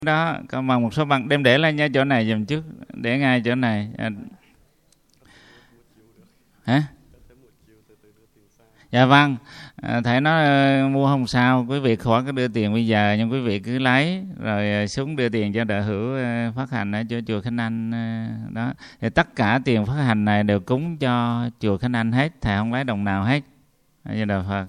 Đó, còn mà một số bằng đem để lên nha, chỗ này dùm trước, để ngay chỗ này. Hả? Dạ vâng, thầy nói mua không sao, quý vị khỏi có đưa tiền bây giờ, nhưng quý vị cứ lấy rồi xuống đưa tiền cho Đạo Hữu phát hành ở chỗ chùa Khánh Anh đó. Thì tất cả tiền phát hành này đều cúng cho chùa Khánh Anh hết, thầy không lấy đồng nào hết. Như Đạo Phật.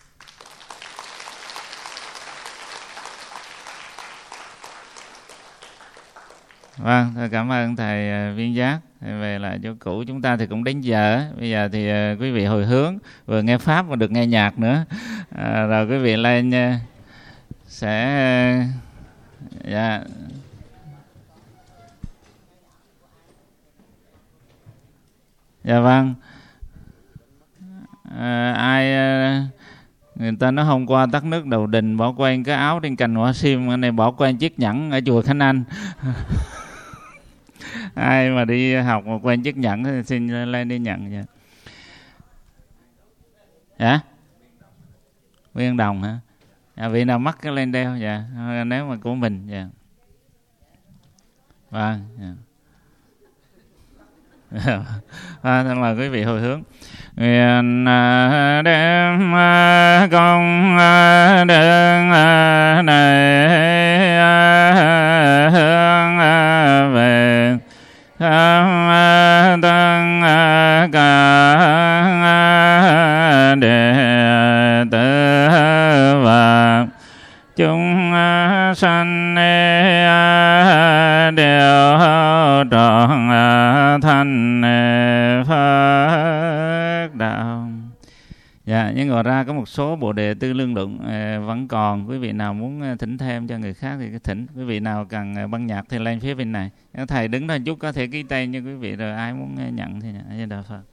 Vâng, cảm ơn thầy Viên Giác. Về lại chỗ cũ, chúng ta thì cũng đến giờ. Bây giờ thì quý vị hồi hướng, vừa nghe pháp mà được nghe nhạc nữa. Rồi quý vị lên sẽ dạ. Dạ vâng. Ai người ta nói hôm qua tắt nước đầu đình, bỏ quên cái áo trên cành hoa sim, cái này bỏ quên chiếc nhẫn ở chùa Khánh Anh. Ai mà đi học mà quên chiếc nhẫn thì xin lên đi nhận nha. Hả? Viên đồng hả? Vị nào mắc cái lên đeo dạ, nếu mà của mình dạ. Vâng. Dạ. Mời quý vị hồi hướng. Nguyện đem công đức này hướng về tăng cả đệ tử và chúng sanh đều trọn thành Phật đạo. Dạ, nhưng ngoài ra có một số bộ đề tư lương luận vẫn còn. Quý vị nào muốn thỉnh thêm cho người khác thì cứ thỉnh. Quý vị nào cần băng nhạc thì lên phía bên này. Thầy đứng đó chút có thể ký tên cho quý vị, rồi ai muốn nhận thì nhận. Với Đạo Phật.